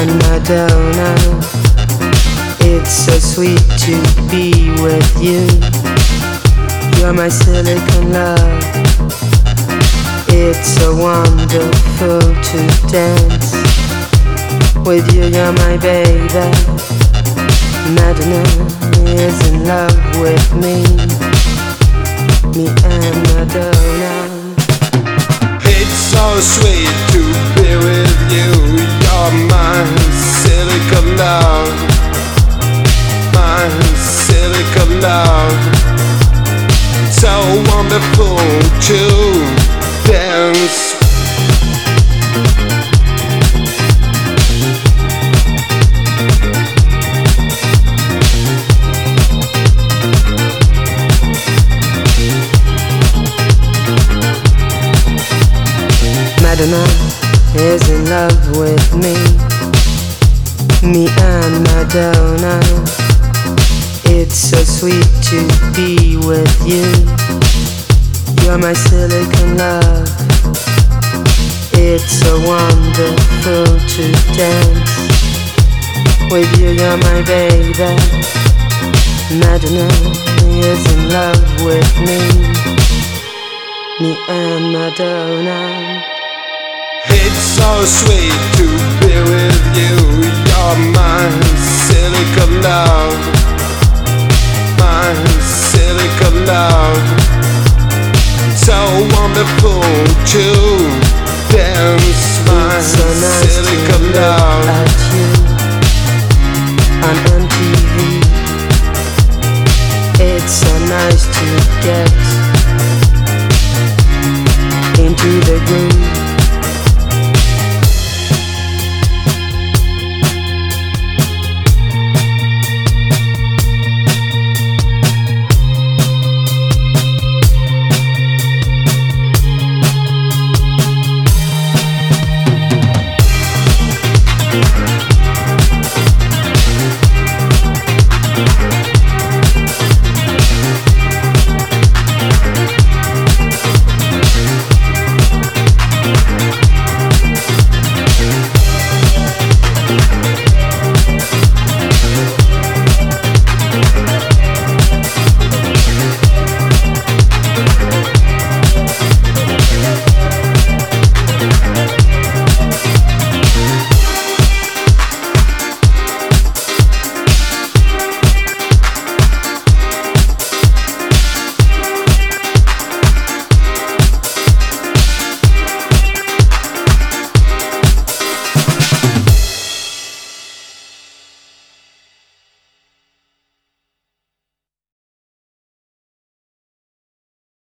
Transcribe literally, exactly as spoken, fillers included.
and Madonna. It's so sweet to be with you. You're my silicon love. It's so wonderful to dance with you. You're my baby. Madonna is in love with me. Me and Madonna. It's so sweet to be with you. You're my silicon love. My silicon love. So wonderful to dance. Madonna is in love with me. Me and Madonna. It's so sweet to be with you. You're my silicon love. It's so wonderful to dance with you. You're my baby. Madonna is in love with me. Me and Madonna. It's so sweet to be with you.